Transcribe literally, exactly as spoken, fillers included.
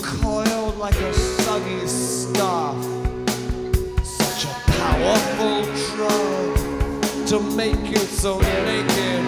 coiled like a soggy scarf. Such a powerful drug to make you so naked